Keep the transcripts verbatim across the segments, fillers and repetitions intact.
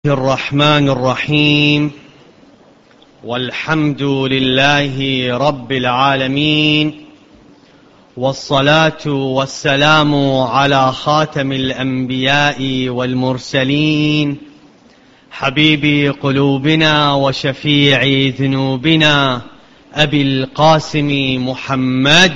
الرحمن الرحيم والحمد لله رب العالمين والصلاة والسلام على خاتم الأنبياء والمرسلين حبيب قلوبنا وشفيع ذنوبنا أبي القاسم محمد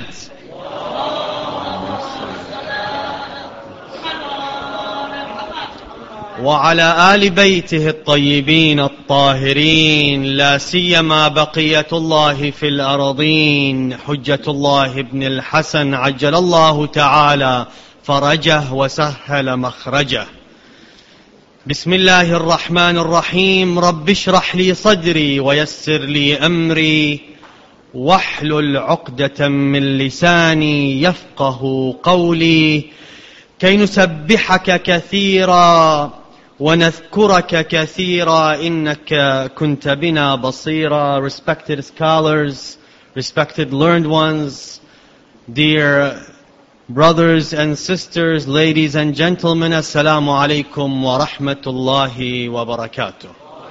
وعلى آل بيته الطيبين الطاهرين لا سيما بقية الله في الأرضين حجة الله ابن الحسن عجل الله تعالى فرجه وسهل مخرجه. بسم الله الرحمن الرحيم. رب اشرح لي صدري ويسر لي أمري واحلل عقدة من لساني يفقه قولي كي نسبحك كثيرا ونذكرك كثيرا إنك كنت بنا بصيرا. Respected scholars, respected learned ones, dear brothers and sisters, ladies and gentlemen, Assalamu alaikum wa rahmatullahi wa barakatuh.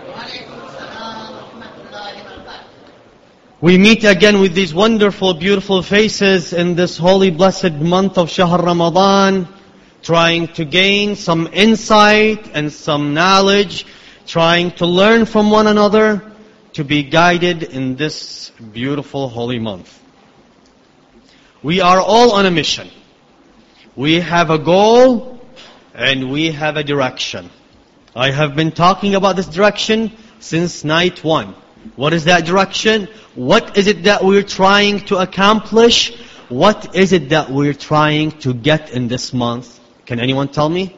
We meet again with these wonderful, beautiful faces in this holy, blessed month of Shahr Ramadan, trying to gain some insight and some knowledge, trying to learn from one another, to be guided in this beautiful holy month. We are all on a mission. We have a goal and we have a direction. I have been talking about this direction since night one. What is that direction? What is it that we're trying to accomplish? What is it that we're trying to get in this month? Can anyone tell me?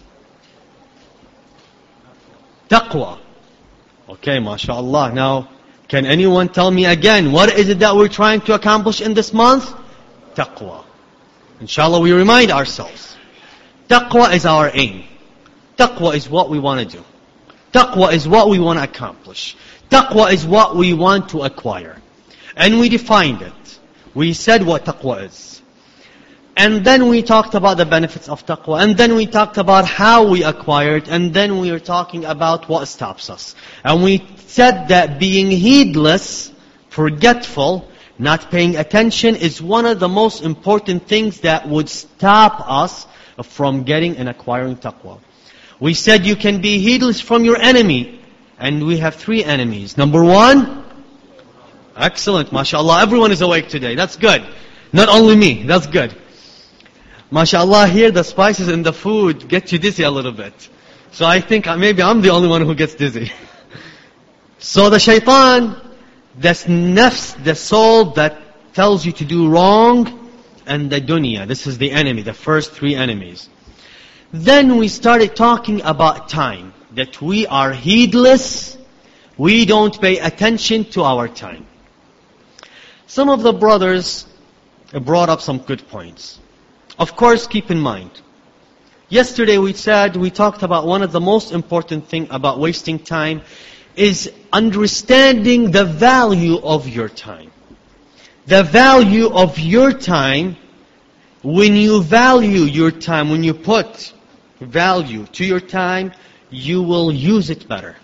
Taqwa. Okay, mashallah. Now, can anyone tell me again, what is it that we're trying to accomplish in this month? Taqwa. Inshallah, we remind ourselves. Taqwa is our aim. Taqwa is what we want to do. Taqwa is what we want to accomplish. Taqwa is what we want to acquire. And we defined it. We said what taqwa is. And then we talked about the benefits of taqwa. And then we talked about how we acquire it. And then we were talking about what stops us. And we said that being heedless, forgetful, not paying attention is one of the most important things that would stop us from getting and acquiring taqwa. We said you can be heedless from your enemy. And we have three enemies. Number one, excellent, mashallah. Everyone is awake today. That's good. Not only me, that's good. MashaAllah, here the spices in the food get you dizzy a little bit. So I think maybe I'm the only one who gets dizzy. So the shaitan, that's nafs, the soul that tells you to do wrong, and the dunya, this is the enemy, the first three enemies. Then we started talking about time, that we are heedless, we don't pay attention to our time. Some of the brothers brought up some good points. Of course, keep in mind, yesterday we said, we talked about one of the most important thing about wasting time is understanding the value of your time. The value of your time, when you value your time, when you put value to your time, you will use it better.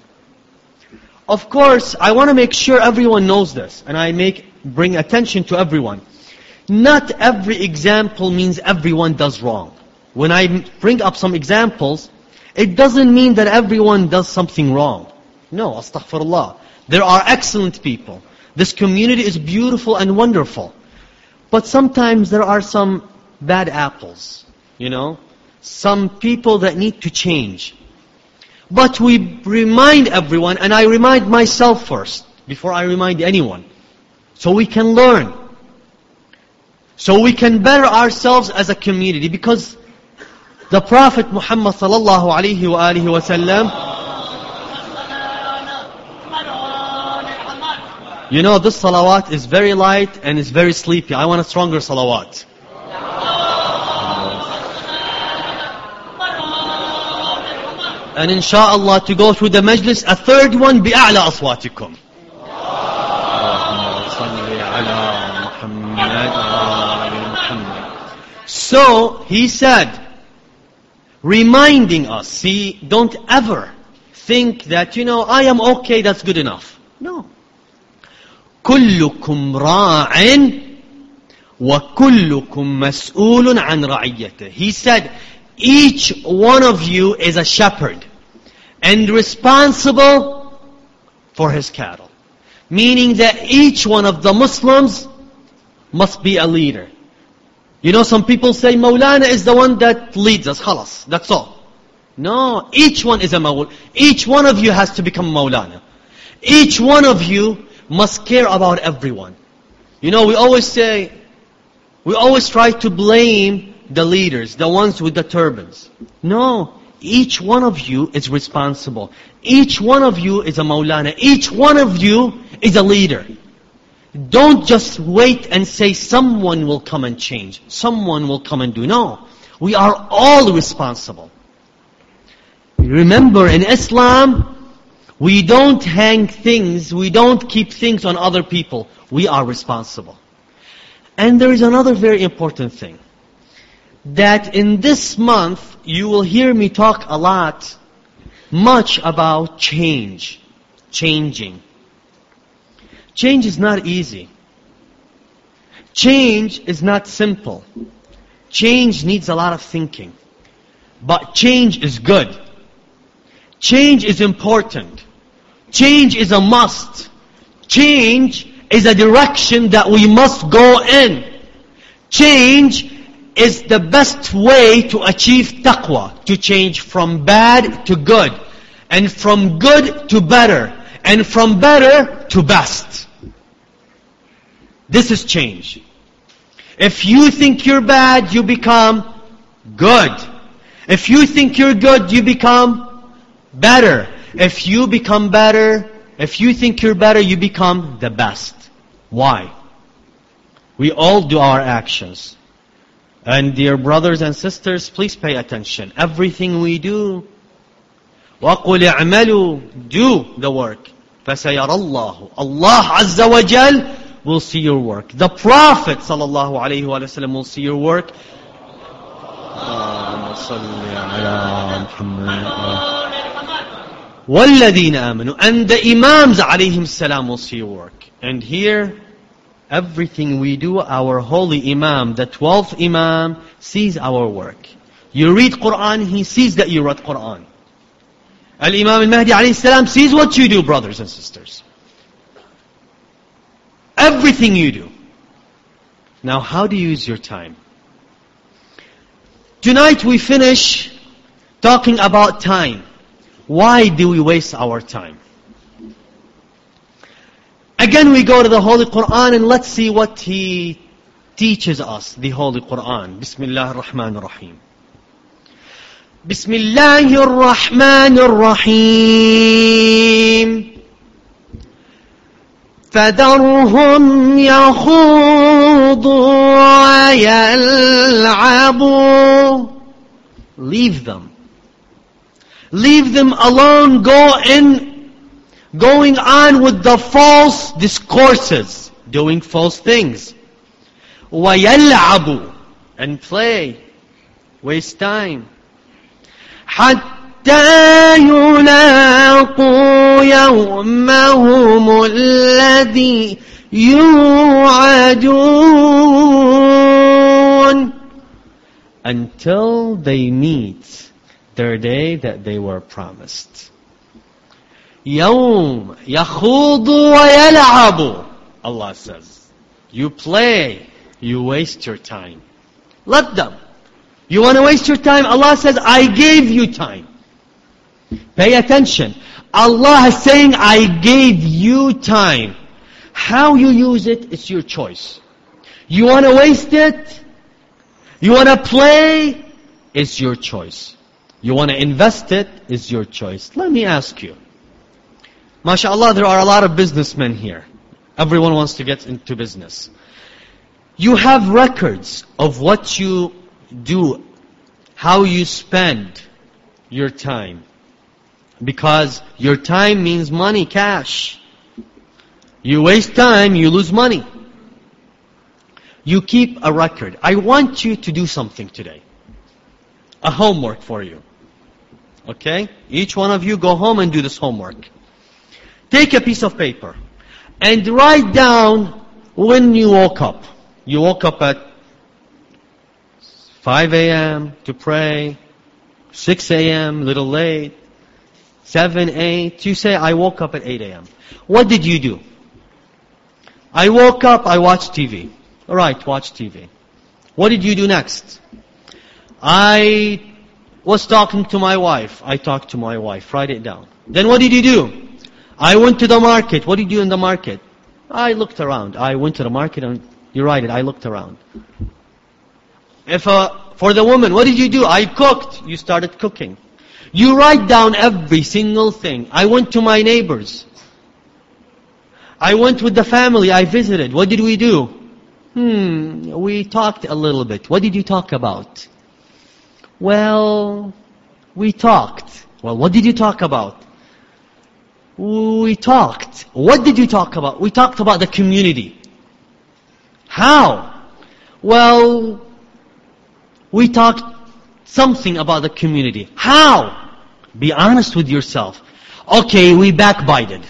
Of course, I want to make sure everyone knows this, and I make bring attention to everyone. Not every example means everyone does wrong. When I bring up some examples, it doesn't mean that everyone does something wrong. No, astaghfirullah. There are excellent people. This community is beautiful and wonderful. But sometimes there are some bad apples, you know. Some people that need to change. But we remind everyone, and I remind myself first, before I remind anyone, so we can learn. So we can better ourselves as a community, because the Prophet Muhammad sallallahu alaihi wa alihi wa sallam, you know, this salawat is very light and is very sleepy. I want a stronger salawat. And inshallah, to go through the majlis, a third one, bi'a'la aswatikum. So, he said, reminding us, see, don't ever think that, you know, I am okay, that's good enough. No. كلكم راع وكلكم مسؤول عن رعيته. He said, each one of you is a shepherd and responsible for his cattle. Meaning that each one of the Muslims must be a leader. You know, some people say Maulana is the one that leads us. Khalas, that's all. No, each one is a Maulana. Each one of you has to become Maulana. Each one of you must care about everyone. You know, we always say, we always try to blame the leaders, the ones with the turbans. No, each one of you is responsible. Each one of you is a Maulana. Each one of you is a leader. Don't just wait and say someone will come and change. Someone will come and do. No, we are all responsible. Remember, in Islam, we don't hang things, we don't keep things on other people. We are responsible. And there is another very important thing. That in this month, you will hear me talk a lot, much about change. Changing. Change is not easy. Change is not simple. Change needs a lot of thinking. But change is good. Change is important. Change is a must. Change is a direction that we must go in. Change is the best way to achieve taqwa, to change from bad to good, and from good to better, and from better to best. This is change. If you think you're bad, you become good. If you think you're good, you become better. If you become better, if you think you're better, you become the best. Why? We all do our actions. And dear brothers and sisters, please pay attention. Everything we do, وَقُلْ اعْمَلُوا, do the work. فَسَيَرَى اللَّهُ, Allah Azza wa Jal will see your work. The Prophet sallallahu alaihi wasallam will see your work. وَالَّذِينَ آمَنُوا, and the Imams alayhim salam will see your work. And here, everything we do, our holy Imam, the twelfth Imam, sees our work. You read Quran, he sees that you read Quran. Al-Imam al-Mahdi alayhi salam sees what you do, brothers and sisters. Everything you do. Now, how do you use your time? Tonight we finish talking about time. Why do we waste our time? Again, we go to the Holy Quran and let's see what He teaches us, the Holy Quran. Bismillah ar-Rahman ar-Rahim. Bismillah ar-Rahman ar-Rahim. فَذَرْهُمْ يَخُوضُوا وَيَلْعَبُوا. Leave them. Leave them alone. Go in, going on with the false discourses, doing false things. وَيَلْعَبُوا, and play, waste time. حَتَّى يُلَاقُوا يَوْمَهُمُ الَّذِي يُوعَدُونَ, until they meet their day that they were promised. يَوْمَ يَخُوضُ وَيَلْعَبُ. Allah says, you play, you waste your time. Let them. You want to waste your time? Allah says, I gave you time. Pay attention. Allah is saying, I gave you time. How you use it, it's your choice. You want to waste it? You want to play? It's your choice. You want to invest it? It's your choice. Let me ask you. MashaAllah, there are a lot of businessmen here. Everyone wants to get into business. You have records of what you do, how you spend your time. Because your time means money, cash. You waste time, you lose money. You keep a record. I want you to do something today. A homework for you. Okay? Each one of you go home and do this homework. Take a piece of paper and write down when you woke up. You woke up at five a.m. to pray, six a.m., little late, seven, eight. You say, I woke up at eight a.m. What did you do? I woke up, I watched T V. All right, watch T V. What did you do next? I was talking to my wife. I talked to my wife. Write it down. Then what did you do? I went to the market. What did you do in the market? I looked around. I went to the market and you write it. I looked around. If uh, for the woman, what did you do? I cooked. You started cooking. You write down every single thing. I went to my neighbors. I went with the family. I visited. What did we do? Hmm, we talked a little bit. What did you talk about? Well, we talked. Well, what did you talk about? We talked. What did you talk about? We talked about the community. How? Well, we talked something about the community. How? Be honest with yourself. Okay, we backbited.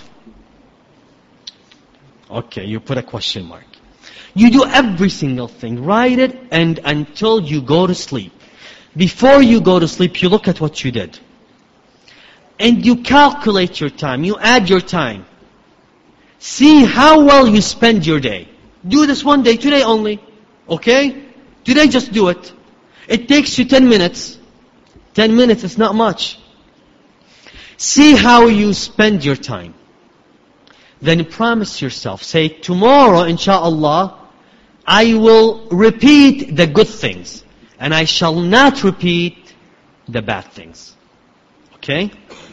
Okay, you put a question mark. You do every single thing. Write it and until you go to sleep. Before you go to sleep, you look at what you did. And you calculate your time. You add your time. See how well you spend your day. Do this one day, today only. Okay? Today just do it. It takes you ten minutes. ten minutes is not much. See how you spend your time. Then promise yourself. Say, tomorrow, inshaAllah, I will repeat the good things. And I shall not repeat the bad things. Okay?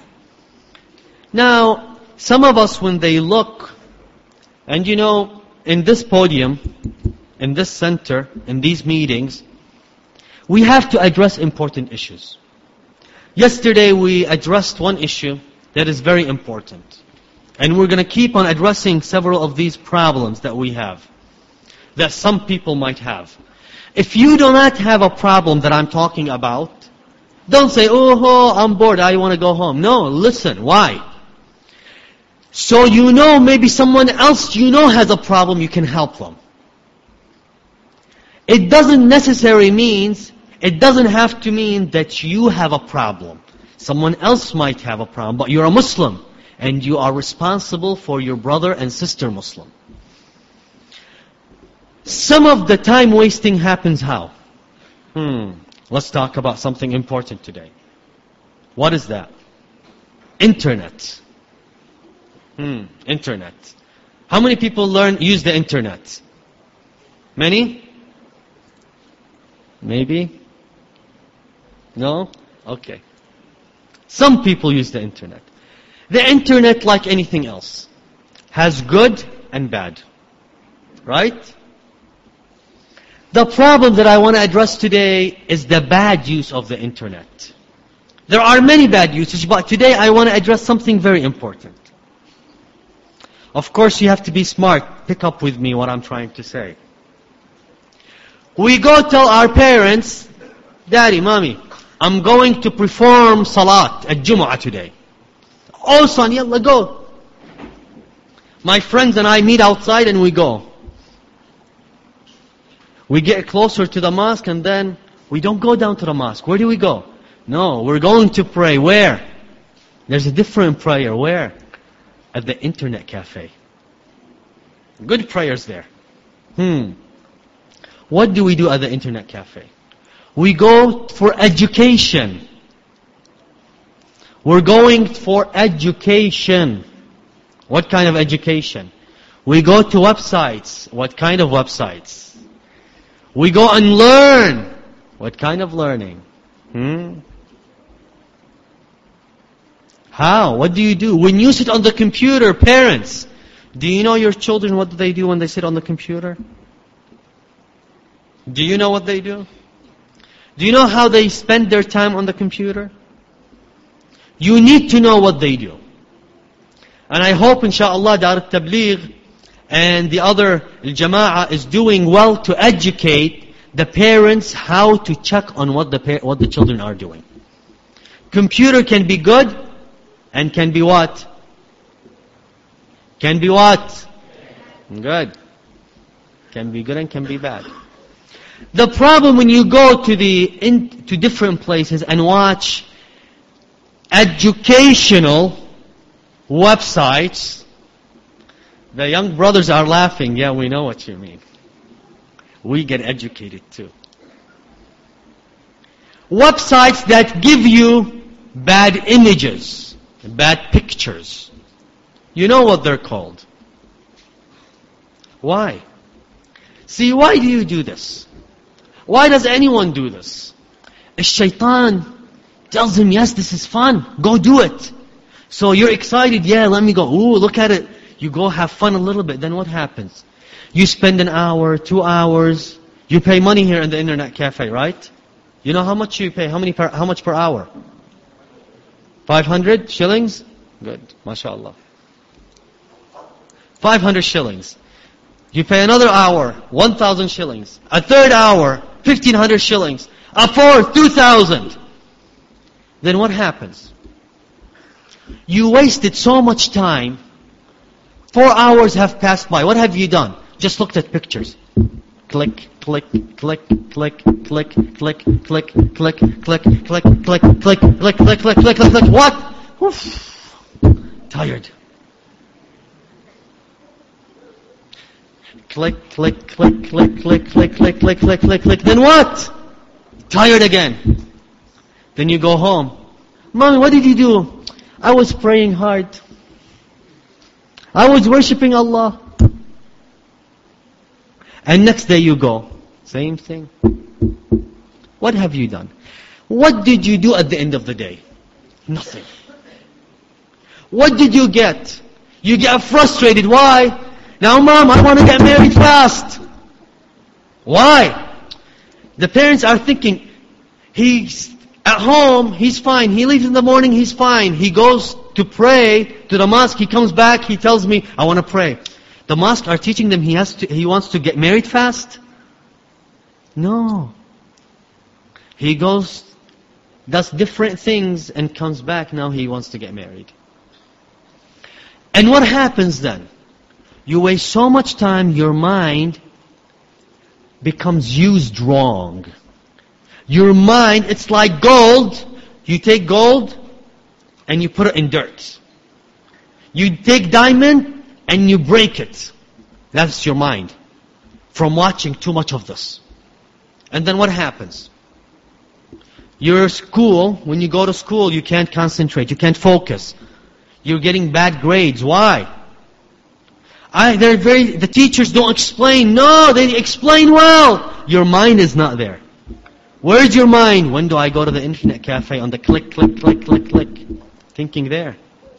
Now, some of us when they look, and you know, in this podium, in this center, in these meetings, we have to address important issues. Yesterday we addressed one issue that is very important. And we're going to keep on addressing several of these problems that we have, that some people might have. If you do not have a problem that I'm talking about, don't say, oh, I'm bored, I want to go home. No, listen, why? So you know maybe someone else you know has a problem, you can help them. It doesn't necessarily mean, it doesn't have to mean that you have a problem. Someone else might have a problem, but you're a Muslim. And you are responsible for your brother and sister Muslim. Some of the time wasting happens how? Hmm. Let's talk about something important today. What is that? Internet. Hmm. Internet. How many people learn, use the internet? Many? Maybe? No? Okay. Some people use the internet. The internet, like anything else, has good and bad. Right? The problem that I want to address today is the bad use of the internet. There are many bad uses, but today I want to address something very important. Of course, you have to be smart. Pick up with me what I'm trying to say. We go tell our parents, Daddy, Mommy, I'm going to perform Salat at Jumu'ah today. Oh son, yalla go. My friends and I meet outside and we go. We get closer to the mosque and then we don't go down to the mosque. Where do we go? No, we're going to pray. Where? There's a different prayer. Where? At the internet cafe. Good prayers there. Hmm. What do we do at the internet cafe? We go for education. We're going for education. What kind of education? We go to websites. What kind of websites? We go and learn. What kind of learning? Hmm? How? What do you do? When you sit on the computer, parents, do you know your children what do they do when they sit on the computer? Do you know what they do? Do you know how they spend their time on the computer? You need to know what they do. And I hope, inshaAllah, Dar al-Tabligh and the other Jama'ah is doing well to educate the parents how to check on what the what the children are doing. Computer can be good and can be what? Can be what? Good. Can be good and can be bad. The problem when you go to the in, to different places and watch educational websites, the young brothers are laughing. Yeah, we know what you mean. We get educated too. Websites that give you bad images, bad pictures. You know what they're called. Why? See, why do you do this? Why does anyone do this? The shaitan tells him, yes, this is fun. Go do it. So you're excited. Yeah, let me go. Ooh, look at it. You go have fun a little bit. Then what happens? You spend an hour, two hours. You pay money here in the internet cafe, right? You know how much you pay? How many per, how much per hour? five hundred shillings? Good. MashaAllah. five hundred shillings. You pay another hour, one thousand shillings. A third hour, fifteen hundred shillings. A fourth, two thousand. Then what happens? You wasted so much time. Four hours have passed by. What have you done? Just looked at pictures. Click, click, click, click, click, click, click, click, click, click, click, click, click, click, click, click, click, click. What? Oof. Tired. Click, click, click, click, click, click, click, click, click, click, click. Then what? Tired again. Then you go home. Mommy, what did you do? I was praying hard. I was worshipping Allah. And next day you go. Same thing. What have you done? What did you do at the end of the day? Nothing. What did you get? You get frustrated. Why? Now, Mom, I want to get married fast. Why? The parents are thinking, he's at home, he's fine. He leaves in the morning, he's fine. He goes to pray to the mosque, he comes back, he tells me, I want to pray. The mosque are teaching them he has to, he wants to get married fast? No. He goes, does different things and comes back, now he wants to get married. And what happens then? You waste so much time, your mind becomes used wrong. Your mind, it's like gold. You take gold and you put it in dirt. You take diamond and you break it. That's your mind. From watching too much of this. And then what happens? Your school, when you go to school, you can't concentrate, you can't focus. You're getting bad grades. Why? I, they're very, the teachers don't explain. No, they explain well. Your mind is not there. Where's your mind? When do I go to the internet cafe on the click, click, click, click, click? Thinking there.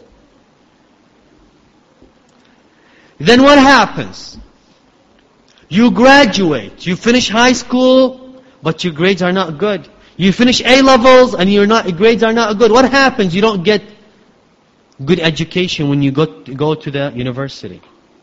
Then what happens? You graduate. You finish high school, but your grades are not good. You finish A-levels and your not, grades are not good. What happens? You don't get good education when you go to, go to the university.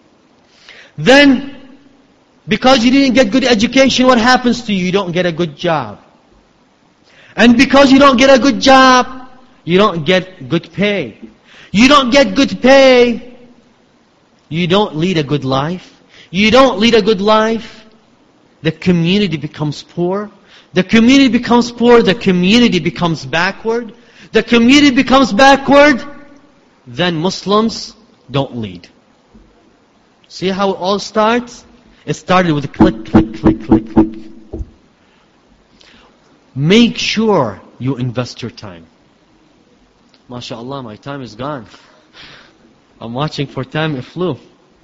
Then, because you didn't get good education, what happens to you? You don't get a good job. And because you don't get a good job, you don't get good pay. You don't get good pay, you don't lead a good life. You don't lead a good life, the community becomes poor. The community becomes poor, the community becomes backward. The community becomes backward, then Muslims don't lead. See how it all starts? It started with a click, click, click, click, click. Make sure you invest your time. MashaAllah, my time is gone. I'm watching for time, it flew.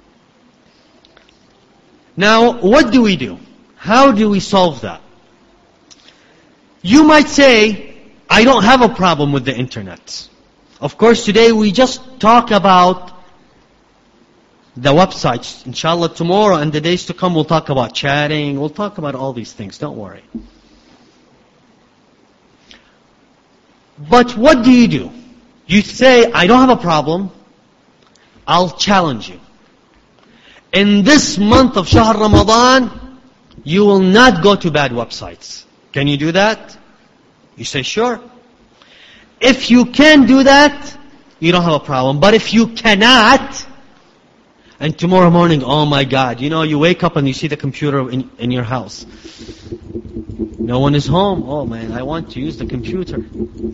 Now, what do we do? How do we solve that? You might say, I don't have a problem with the internet. Of course, today we just talk about the websites. Inshallah, tomorrow and the days to come, we'll talk about chatting. We'll talk about all these things. Don't worry. But what do you do? You say, I don't have a problem. I'll challenge you. In this month of Shahr Ramadan, you will not go to bad websites. Can you do that? You say, sure. If you can do that, you don't have a problem. But if you cannot, and tomorrow morning, oh my God, you know, you wake up and you see the computer in, in your house. No one is home. Oh man, I want to use the computer.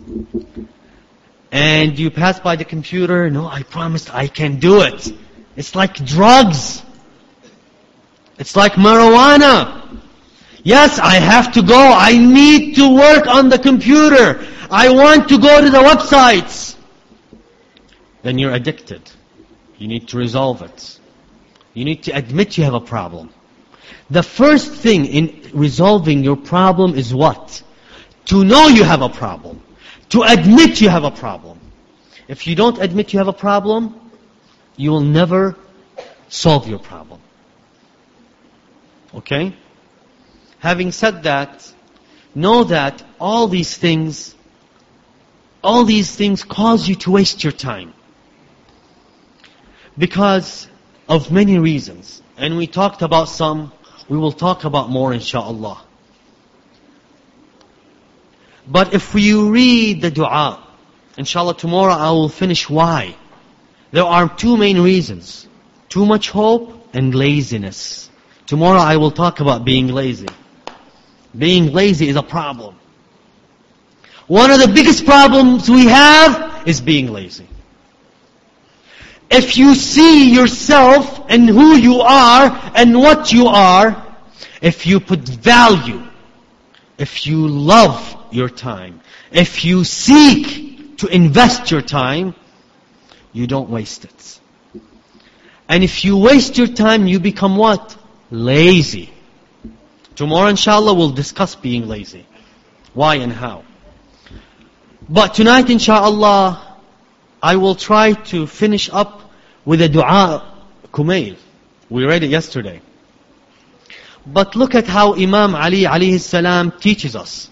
And you pass by the computer. No, I promised I can do it. It's like drugs. It's like marijuana. Yes, I have to go. I need to work on the computer. I want to go to the websites. Then you're addicted. You need to resolve it. You need to admit you have a problem. The first thing in resolving your problem is what? To know you have a problem. To admit you have a problem. If you don't admit you have a problem, you will never solve your problem. Okay? Having said that, know that all these things, all these things cause you to waste your time. Because of many reasons. And we talked about some, we will talk about more inshaAllah. But if you read the dua, inshallah tomorrow I will finish why. There are two main reasons. Too much hope and laziness. Tomorrow I will talk about being lazy. Being lazy is a problem. One of the biggest problems we have is being lazy. If you see yourself and who you are and what you are, if you put value, if you love your time, if you seek to invest your time, you don't waste it. And if you waste your time, you become what? Lazy. Tomorrow inshallah we'll discuss being lazy. Why and how. But tonight inshallah I will try to finish up with a dua Kumail. We read it yesterday. But look at how Imam Ali alayhi salam teaches us.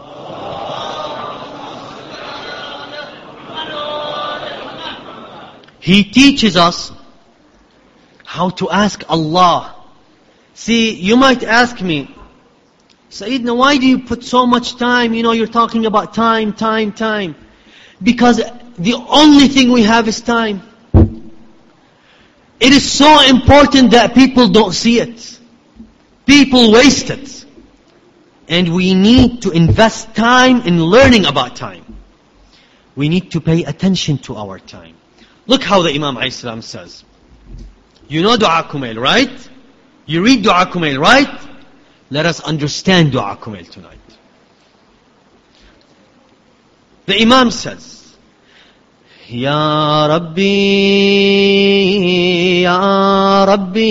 He teaches us how to ask Allah. See, you might ask me, Sayyidina, why do you put so much time? You know, you're talking about time, time, time. Because the only thing we have is time. It is so important that people don't see it. People waste it. And we need to invest time in learning about time. We need to pay attention to our time. Look how the Imam alayhi salam says. You know Dua Kumail, right? You read Dua Kumail, right? Let us understand Dua Kumail tonight. The Imam says, Ya Rabbi, Ya Rabbi,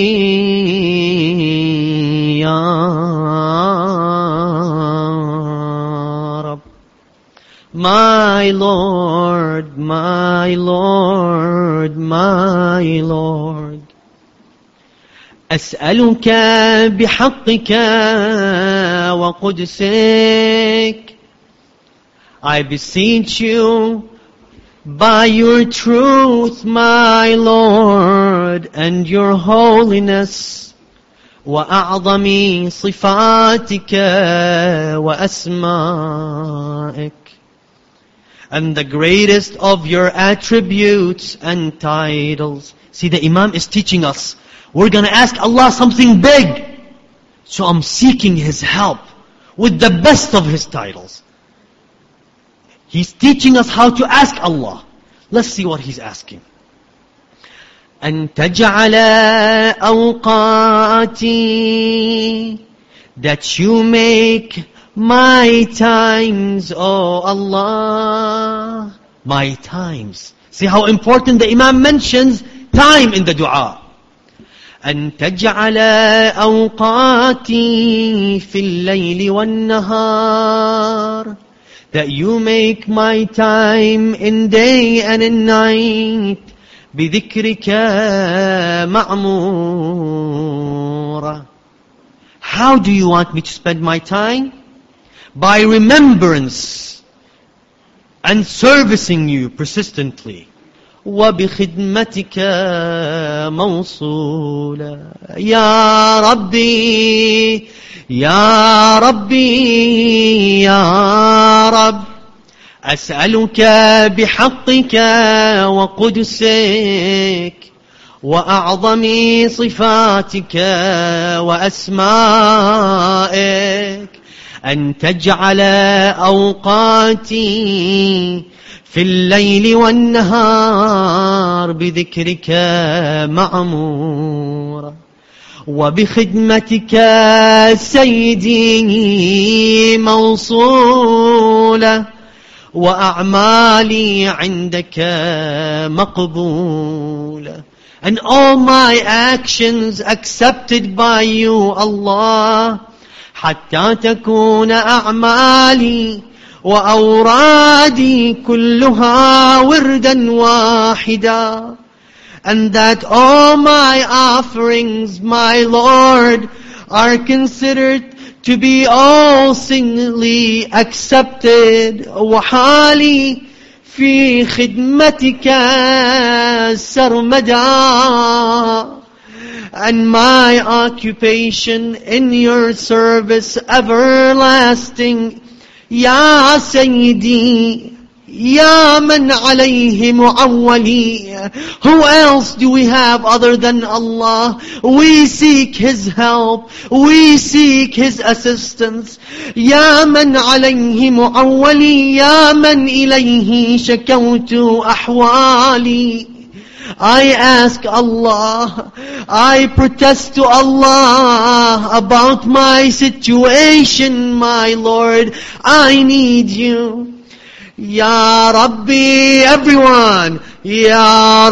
Ya Rabb. My Lord, my Lord, my Lord. أسألك بحقك وقدسك. I beseech you by your truth, my Lord, and your holiness. وأعظم صفاتك وأسمائك. And the greatest of your attributes and titles. See, the Imam is teaching us. We're going to ask Allah something big. So I'm seeking His help with the best of His titles. He's teaching us how to ask Allah. Let's see what He's asking. أن تجعل أوقاتي, that you make my times, oh Allah, my times. See how important the Imam mentions time in the dua. أن تجعل أوقاتي في الليل والنهار, that you make my time in day and in night. بذكرك مأمورة. How do you want me to spend my time? By remembrance and servicing you persistently. وبخدمتك موصولة. يا ربي يا ربي يا رب أسألك بحقك وقدسك وأعظم صفاتك وأسمائك أن تجعل أوقاتي في الليل والنهار بذكرك معمورة، وبخدمتك سيدي موصولة، وأعمالي عندك مقبولة. And all my actions accepted by you, Allah, حتى تكون أعمالي وأورادي كلها وردا واحدا. And that all my offerings, my Lord, are considered to be all singly accepted. وحالي في خدمتك سرمدا. And my occupation in your service everlasting. يا سيدي يا من عليه معولي. Who else do we have other than Allah? We seek His help. We seek His assistance. يا من عليه معولي. يا من إليه شكوت أحوالي. I ask Allah, I protest to Allah about my situation, my Lord. I need you. Ya Rabbi, everyone. Ya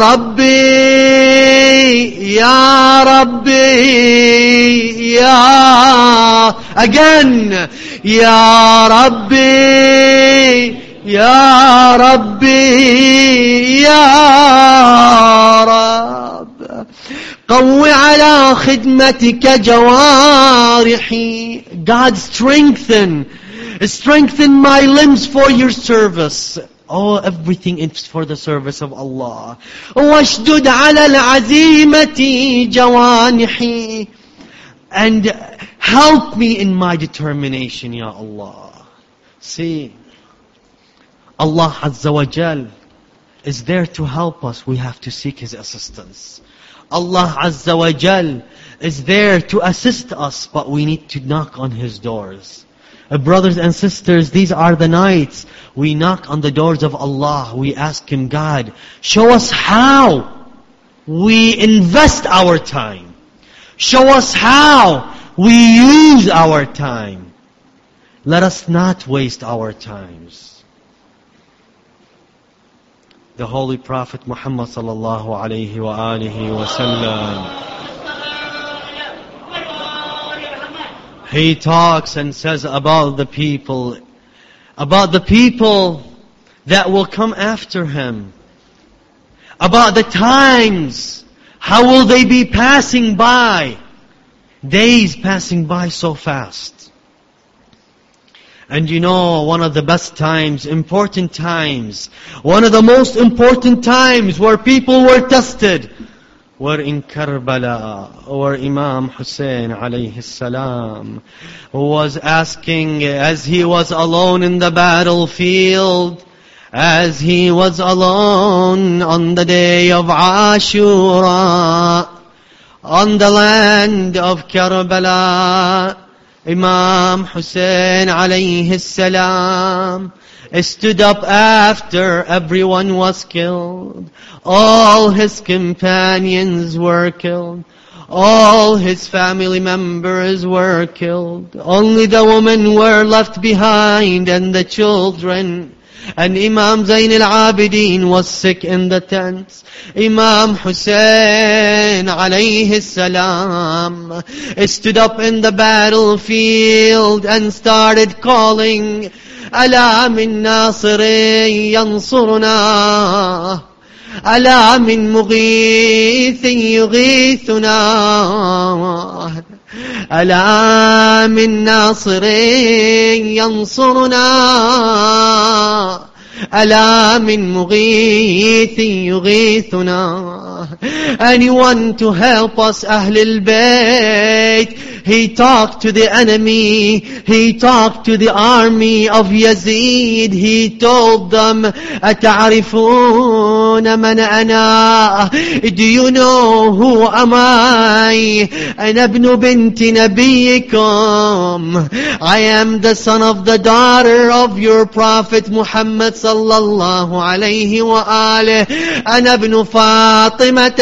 Rabbi, Ya Rabbi, Ya. Again. Ya Rabbi, Ya Rabbi, Ya Rab. قو على خدمتك جوارحي. God, strengthen. Strengthen my limbs for your service. Oh, everything is for the service of Allah. واشدد على العزيمة جوانحي. And help me in my determination, Ya Allah. See, Allah Azza wa Jal is there to help us. We have to seek His assistance. Allah Azza wa Jal is there to assist us, but we need to knock on His doors. Uh, brothers and sisters, these are the nights we knock on the doors of Allah. We ask Him, God, show us how we invest our time. Show us how we use our time. Let us not waste our times. The Holy Prophet Muhammad sallallahu alayhi wa alihi wa sallam, he talks and says about the people, about the people that will come after him, about the times, how will they be passing by, days passing by so fast. And you know, one of the best times, important times, one of the most important times where people were tested were in Karbala, where Imam Hussein alayhi salam was asking, as he was alone in the battlefield, as he was alone on the day of Ashura, on the land of Karbala, Imam Hussein alayhi salam stood up after everyone was killed. All his companions were killed. All his family members were killed. Only the women were left behind and the children. And Imam Zayn al-Abidin was sick in the tents. Imam Hussein alayhi salam stood up in the battlefield and started calling, Ala min nasirin yansuruna, Ala min mughithin yughithuna, Ala min nasirin yansuruna, ألا من مغيث يغيثنا. Anyone to help us, أهل البيت. He talked to the enemy. He talked to the army of Yazid. He told them, أتعرفون من أنا? Do you know who am I? أنا ابن بنت نبيكم. I am the son of the daughter of your prophet Muhammad sallallahu alayhi wa alihi. أنا ابن فاطمة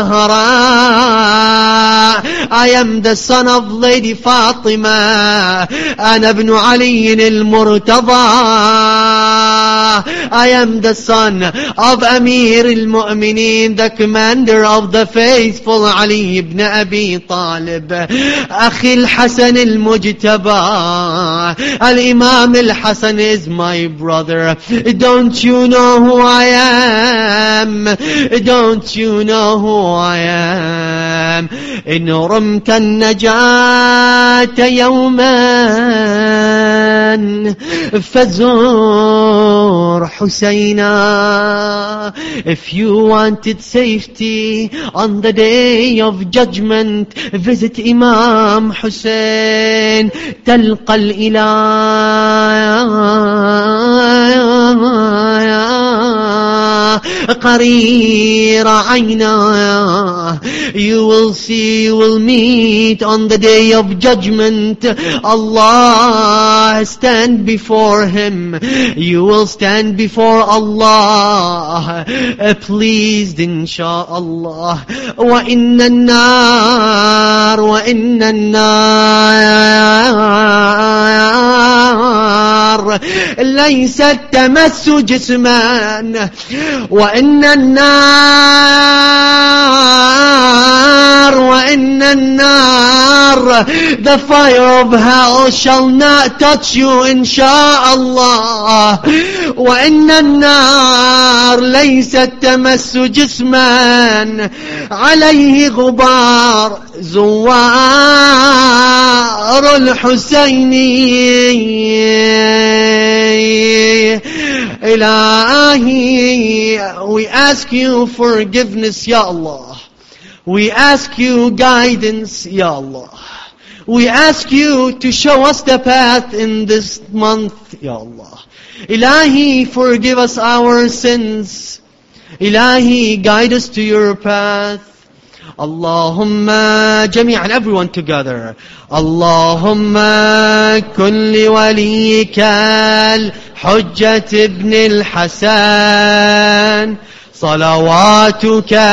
الزهراء. I am the son of Lady Fatima. أنا ابن علي المرتضى. I am the son of Amir al-Mu'minin, the commander of the faithful, Ali ibn Abi Talib. أخي الحسن المجتبى. Al-Imam al-Hasan is my brother. Don't you know who I am? Don't you know who I am? إن رمت النجاة يوما فزور حسينا. If you wanted safety on the day of judgment, visit Imam Hussein. تلقى الإله قرير عينا. You will see, you will meet on the day of judgment. Allah, stand before him. You will stand before Allah, pleased inshaAllah. وَإِنَّ النَّارِ وَإِنَّ النَّارِ ليست تمس جسما. وإن النار وإن النار the fire of hell shall not touch you inshaAllah. وإن النار ليست تمس جسما عليه غبار زوار الحسيني. Ilahi, we ask you forgiveness, Ya Allah. We ask you guidance, Ya Allah. We ask you to show us the path in this month, Ya Allah. Ilahi, forgive us our sins. Ilahi, guide us to your path. Allahumma jami'an, everyone together. Allahumma kulli waliyika al-Hujjat ibn al-Hasan salawatuka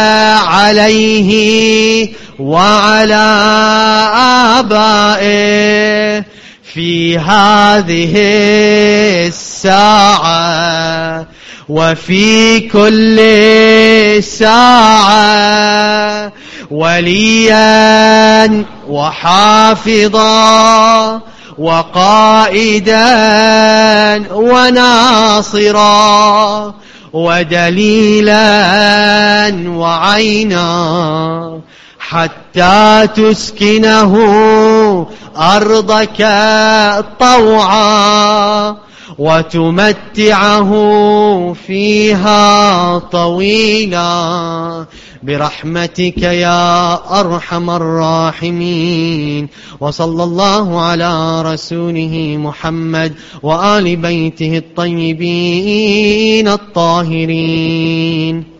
alayhi wa ala abaihi fi hadhihi as-sa'a وفي كل ساعة وليا وحافظا وقائدا وناصرا ودليلا وعينا حتى تسكنه أرضك طوعا وتمتعه فيها طويلا برحمتك يا أرحم الراحمين. وصلى الله على رسوله محمد وآل بيته الطيبين الطاهرين.